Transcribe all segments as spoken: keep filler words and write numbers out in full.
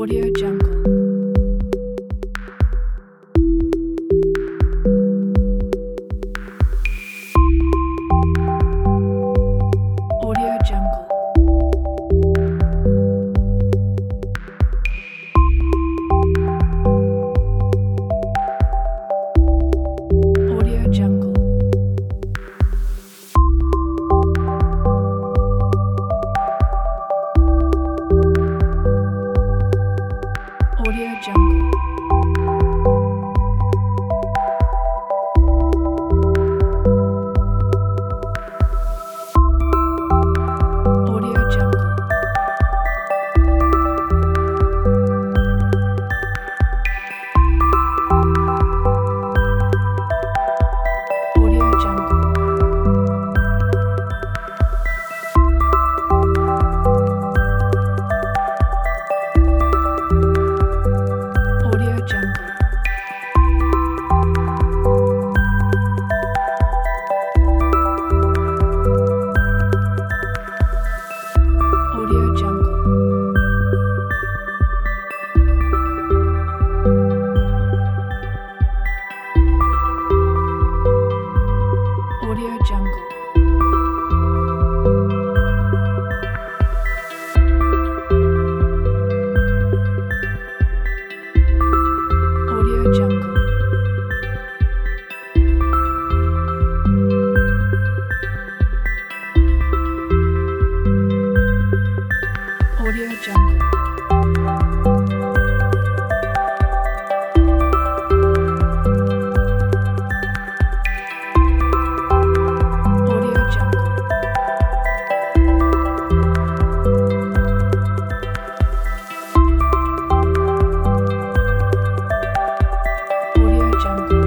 Audio Jungle. Audio Jungle. Audio Jungle. Audio Jungle. Audio Jungle. Audio Jungle. Audio Jungle. Audio Jungle. Audio Jungle. Audio Jungle. Audio Jungle. Audio Jungle. Audio Jungle.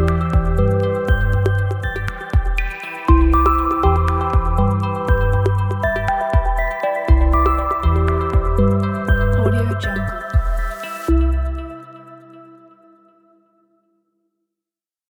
Audio Jungle.